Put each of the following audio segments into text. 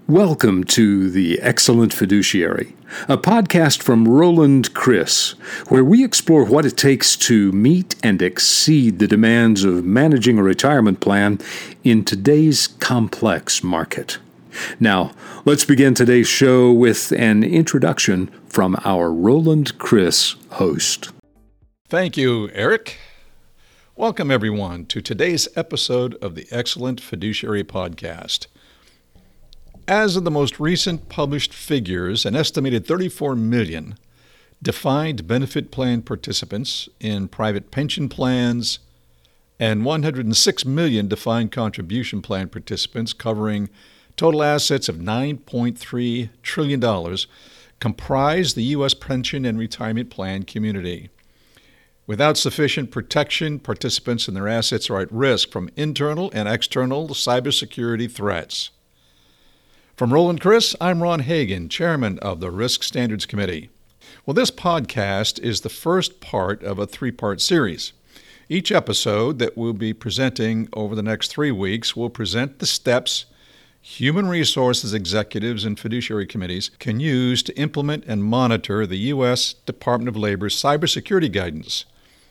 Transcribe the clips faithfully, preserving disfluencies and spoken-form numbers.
Welcome to The Excellent Fiduciary, a podcast from Roland Chris, where we explore what it takes to meet and exceed the demands of managing a retirement plan in today's complex market. Now, let's begin today's show with an introduction from our Roland Chris host. Thank you, Eric. Welcome, everyone, to today's episode of the Excellent Fiduciary Podcast. As of the most recent published figures, an estimated thirty-four million defined benefit plan participants in private pension plans and one hundred six million defined contribution plan participants covering total assets of nine point three trillion dollars comprise the U S pension and retirement plan community. Without sufficient protection, participants and their assets are at risk from internal and external cybersecurity threats. From Roland Chris, I'm Ron Hagan, Chairman of the Risk Standards Committee. Well, this podcast is the first part of a three-part series. Each episode that we'll be presenting over the next three weeks will present the steps human resources executives and fiduciary committees can use to implement and monitor the U S Department of Labor's cybersecurity guidance.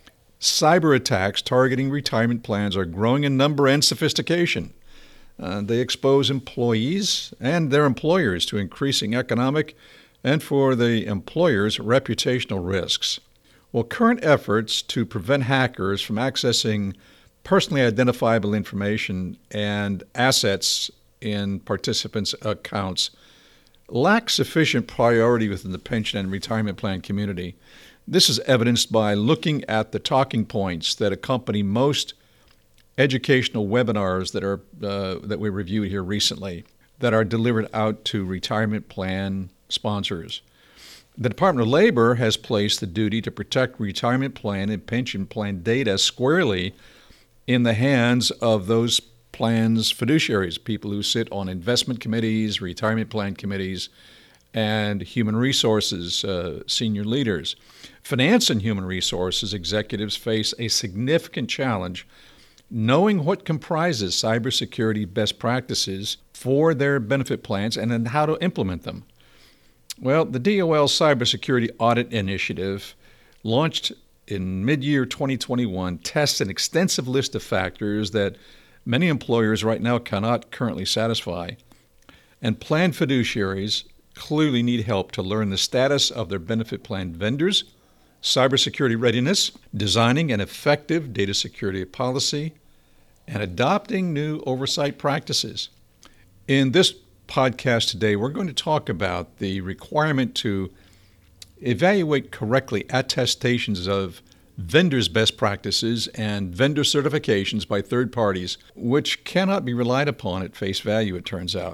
Cyber attacks targeting retirement plans are growing in number and sophistication. Uh, they expose employees and their employers to increasing economic and, for the employers, reputational risks. Well, current efforts to prevent hackers from accessing personally identifiable information and assets in participants' accounts lack sufficient priority within the pension and retirement plan community. This is evidenced by looking at the talking points that accompany most educational webinars that are uh, that we reviewed here recently that are delivered out to retirement plan sponsors. The Department of Labor has placed the duty to protect retirement plan and pension plan data squarely in the hands of those plans' fiduciaries, people who sit on investment committees, retirement plan committees, and human resources uh, senior leaders. Finance and human resources executives face a significant challenge knowing what comprises cybersecurity best practices for their benefit plans and then how to implement them. Well, the D O L Cybersecurity Audit Initiative, launched in mid-year twenty twenty-one, tests an extensive list of factors that many employers right now cannot currently satisfy. And plan fiduciaries clearly need help to learn the status of their benefit plan vendors, cybersecurity readiness, designing an effective data security policy, and adopting new oversight practices. In this podcast today, we're going to talk about the requirement to evaluate correctly attestations of vendors' best practices and vendor certifications by third parties, which cannot be relied upon at face value, it turns out.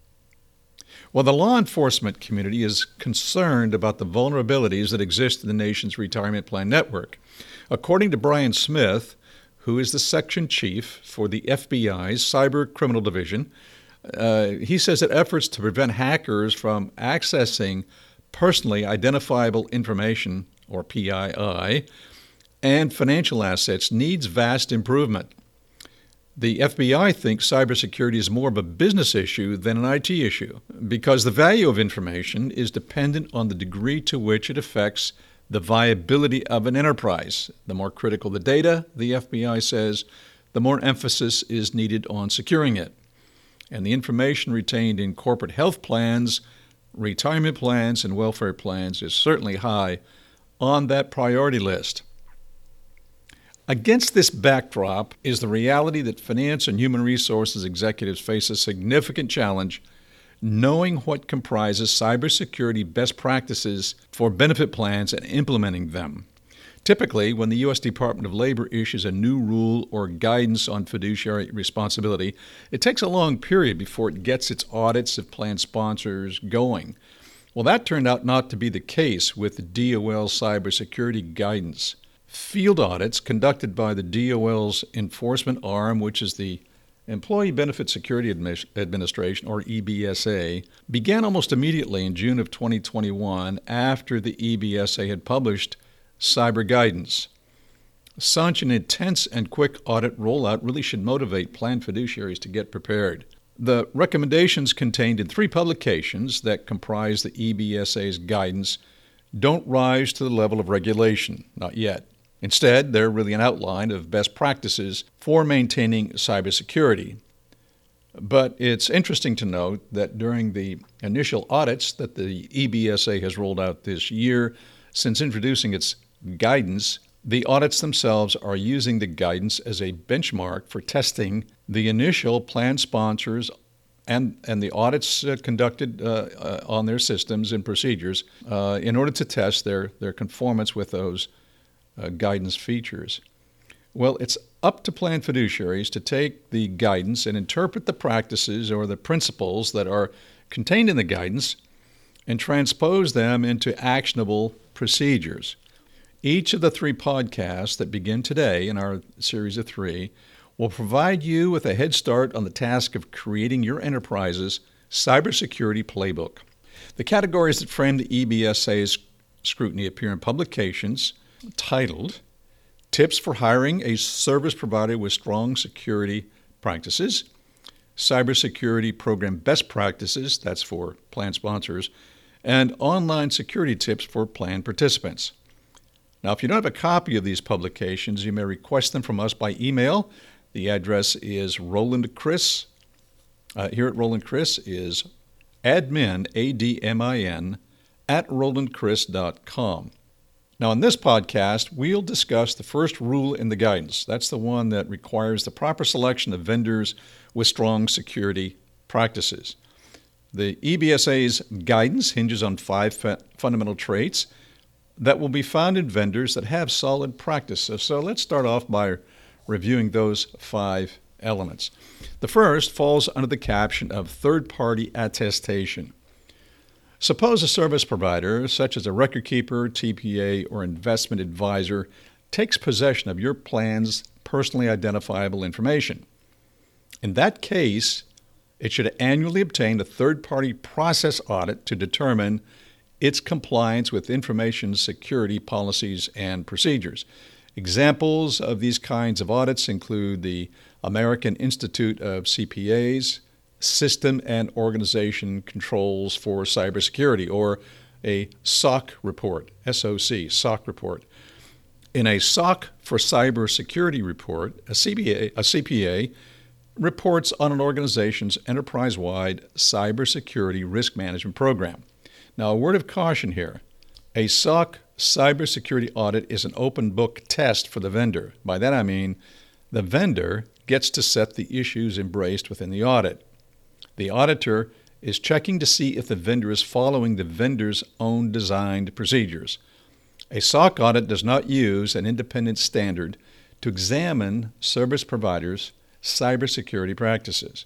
Well, the law enforcement community is concerned about the vulnerabilities that exist in the nation's retirement plan network. According to Brian Smith, who is the section chief for the F B I's Cyber Criminal Division, uh, he says that efforts to prevent hackers from accessing personally identifiable information, or P I I, and financial assets needs vast improvement. The F B I thinks cybersecurity is more of a business issue than an I T issue because the value of information is dependent on the degree to which it affects the viability of an enterprise. The more critical the data, the F B I says, the more emphasis is needed on securing it. And the information retained in corporate health plans, retirement plans, and welfare plans is certainly high on that priority list. Against this backdrop is the reality that finance and human resources executives face a significant challenge knowing what comprises cybersecurity best practices for benefit plans and implementing them. Typically, when the U S Department of Labor issues a new rule or guidance on fiduciary responsibility, it takes a long period before it gets its audits of plan sponsors going. Well, that turned out not to be the case with the D O L cybersecurity guidance. Field audits conducted by the D O L's enforcement arm, which is the Employee Benefit Security Administration, or E B S A, began almost immediately in June of twenty twenty-one after the E B S A had published cyber guidance. Such an intense and quick audit rollout really should motivate plan fiduciaries to get prepared. The recommendations contained in three publications that comprise the E B S A's guidance don't rise to the level of regulation, not yet. Instead, they're really an outline of best practices for maintaining cybersecurity. But it's interesting to note that during the initial audits that the E B S A has rolled out this year, since introducing its guidance, the audits themselves are using the guidance as a benchmark for testing the initial plan sponsors and, and the audits uh, conducted uh, uh, on their systems and procedures uh, in order to test their, their conformance with those uh, guidance features. Well, it's up to plan fiduciaries to take the guidance and interpret the practices or the principles that are contained in the guidance and transpose them into actionable procedures. Each of the three podcasts that begin today in our series of three will provide you with a head start on the task of creating your enterprise's cybersecurity playbook. The categories that frame the E B S A's scrutiny appear in publications titled Tips for Hiring a Service Provider with Strong Security Practices, Cybersecurity Program Best Practices, that's for plan sponsors, and Online Security Tips for plan participants. Now, if you don't have a copy of these publications, you may request them from us by email. The address is Roland Chris. Uh, here at Roland Chris is admin, A D M I N, at roland chris dot com. Now, in this podcast, we'll discuss the first rule in the guidance. That's the one that requires the proper selection of vendors with strong security practices. The E B S A's guidance hinges on five fa- fundamental traits that will be found in vendors that have solid practices. So let's start off by reviewing those five elements. The first falls under the caption of third-party attestation. Suppose a service provider, such as a record keeper, T P A, or investment advisor, takes possession of your plan's personally identifiable information. In that case, it should annually obtain a third-party process audit to determine its compliance with information security policies and procedures. Examples of these kinds of audits include the American Institute of C P As, System and Organization Controls for Cybersecurity, or a S O C report, S O C, S O C report. In a S O C for Cybersecurity report, a C P A, a C P A reports on an organization's enterprise-wide cybersecurity risk management program. Now, a word of caution here. A S O C cybersecurity audit is an open book test for the vendor. By that I mean the vendor gets to set the issues embraced within the audit. The auditor is checking to see if the vendor is following the vendor's own designed procedures. A S O C audit does not use an independent standard to examine service providers' cybersecurity practices.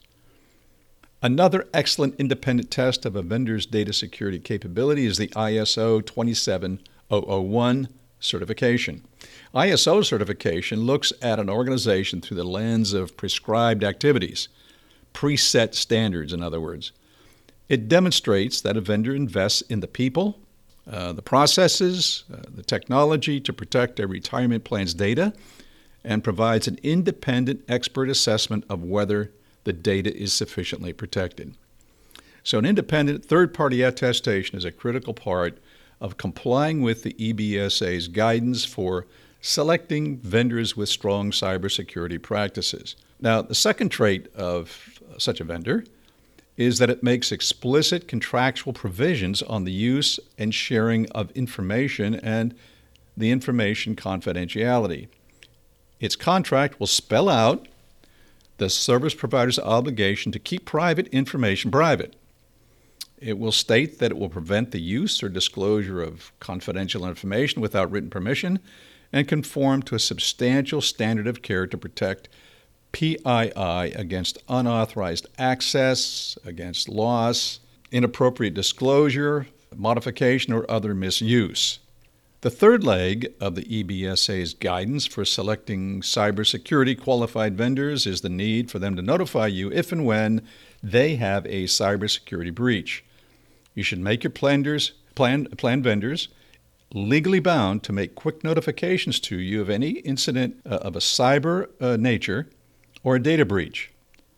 Another excellent independent test of a vendor's data security capability is the I S O twenty-seven thousand one certification. I S O certification looks at an organization through the lens of prescribed activities, preset standards, in other words. It demonstrates that a vendor invests in the people, uh, the processes, uh, the technology to protect a retirement plan's data, and provides an independent expert assessment of whether the data is sufficiently protected. So an independent third-party attestation is a critical part of complying with the E B S A's guidance for selecting vendors with strong cybersecurity practices. Now, the second trait of such a vendor is that it makes explicit contractual provisions on the use and sharing of information and the information confidentiality. Its contract will spell out the service provider's obligation to keep private information private. It will state that it will prevent the use or disclosure of confidential information without written permission and conform to a substantial standard of care to protect P I I against unauthorized access, against loss, inappropriate disclosure, modification, or other misuse. The third leg of the E B S A's guidance for selecting cybersecurity qualified vendors is the need for them to notify you if and when they have a cybersecurity breach. You should make your planners, plan, plan vendors legally bound to make quick notifications to you of any incident uh, of a cyber uh, nature or a data breach.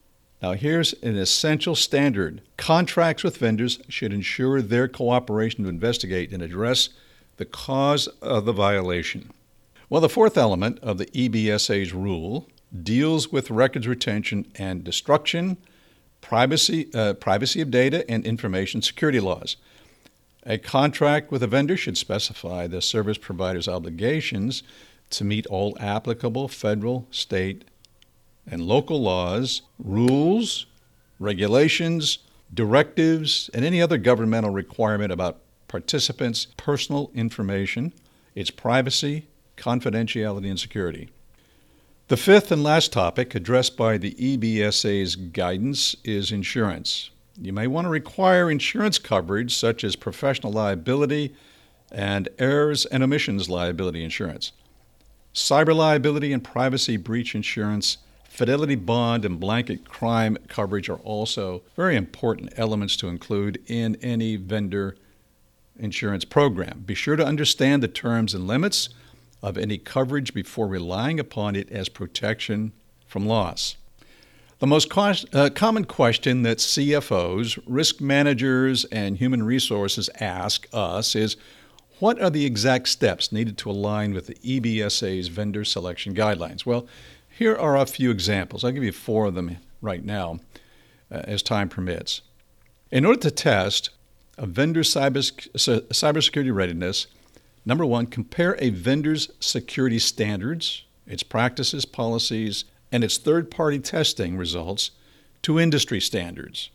Now, here's an essential standard. Contracts with vendors should ensure their cooperation to investigate and address the cause of the violation. Well, the fourth element of the E B S A's rule deals with records retention and destruction, privacy, uh, privacy of data, and information security laws. A contract with a vendor should specify the service provider's obligations to meet all applicable federal, state, and local laws, rules, regulations, directives, and any other governmental requirement about participants' personal information, its privacy, confidentiality, and security. The fifth and last topic addressed by the E B S A's guidance is insurance. You may want to require insurance coverage such as professional liability and errors and omissions liability insurance. Cyber liability and privacy breach insurance, fidelity bond, and blanket crime coverage are also very important elements to include in any vendor insurance program. Be sure to understand the terms and limits of any coverage before relying upon it as protection from loss. The most cost, uh, common question that C F Os, risk managers, and human resources ask us is, what are the exact steps needed to align with the E B S A's vendor selection guidelines? Well, here are a few examples. I'll give you four of them right now, uh, as time permits. In order to test a vendor's cyber, cybersecurity readiness, number one, compare a vendor's security standards, its practices, policies, and its third-party testing results to industry standards.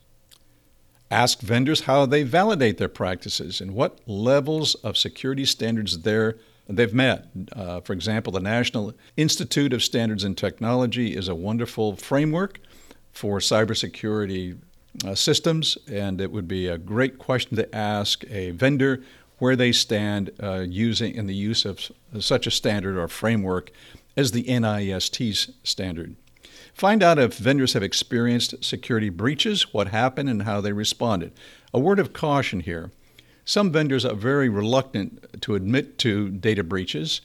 Ask vendors how they validate their practices and what levels of security standards they're, they've met. Uh, for example, the National Institute of Standards and Technology is a wonderful framework for cybersecurity uh, systems, and it would be a great question to ask a vendor where they stand uh, using in the use of such a standard or framework as the NIST standard. Find out if vendors have experienced security breaches, what happened, and how they responded. A word of caution here. Some vendors are very reluctant to admit to data breaches.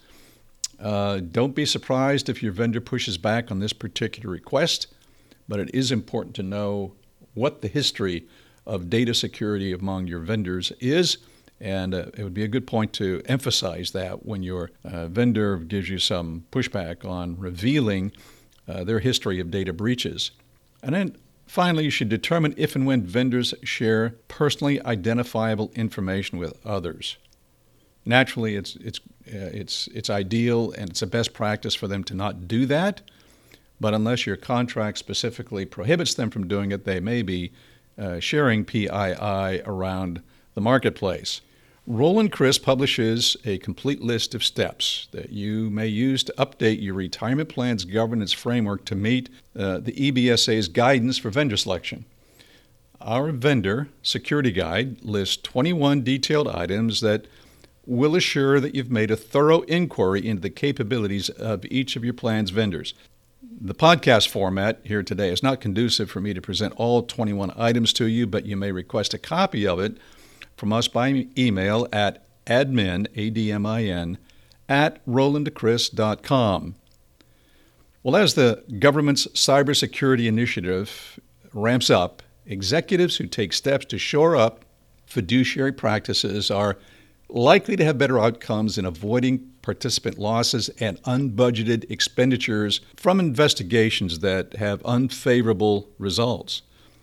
Uh, don't be surprised if your vendor pushes back on this particular request, but it is important to know what the history of data security among your vendors is. And uh, it would be a good point to emphasize that when your uh, vendor gives you some pushback on revealing uh, their history of data breaches. And then finally, you should determine if and when vendors share personally identifiable information with others. Naturally, it's it's uh, it's it's ideal and it's a best practice for them to not do that. But unless your contract specifically prohibits them from doing it, they may be uh, sharing P I I around the marketplace. Roland Chris publishes a complete list of steps that you may use to update your retirement plan's governance framework to meet uh, the E B S A's guidance for vendor selection. Our vendor security guide lists twenty-one detailed items that will assure that you've made a thorough inquiry into the capabilities of each of your plan's vendors. The podcast format here today is not conducive for me to present all twenty-one items to you, but you may request a copy of it from us by email at admin, A D M I N, at roland chris dot com. Well, as the government's cybersecurity initiative ramps up, executives who take steps to shore up fiduciary practices are likely to have better outcomes in avoiding participant losses and unbudgeted expenditures from investigations that have unfavorable results.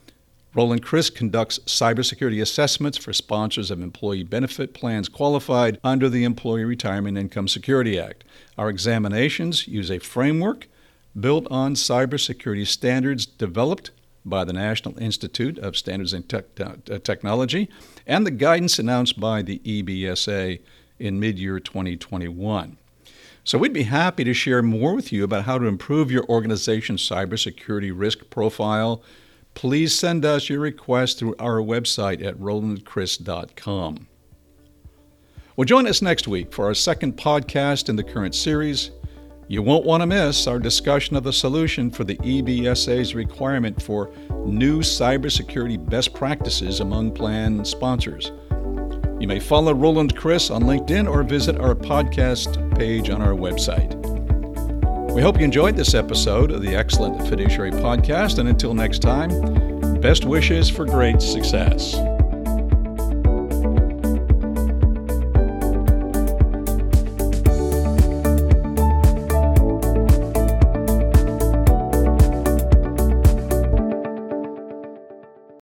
Roland Chris conducts cybersecurity assessments for sponsors of employee benefit plans qualified under the Employee Retirement Income Security Act. Our examinations use a framework built on cybersecurity standards developed by the National Institute of Standards and Te- uh, Technology and the guidance announced by the E B S A in mid-year twenty twenty-one. So we'd be happy to share more with you about how to improve your organization's cybersecurity risk profile. Please send us your request through our website at roland chris dot com. Well, join us next week for our second podcast in the current series. You won't want to miss our discussion of the solution for the E B S A's requirement for new cybersecurity best practices among plan sponsors. You may follow Roland Chris on LinkedIn or visit our podcast page on our website. We hope you enjoyed this episode of the Excellent Fiduciary Podcast, and until next time, best wishes for great success.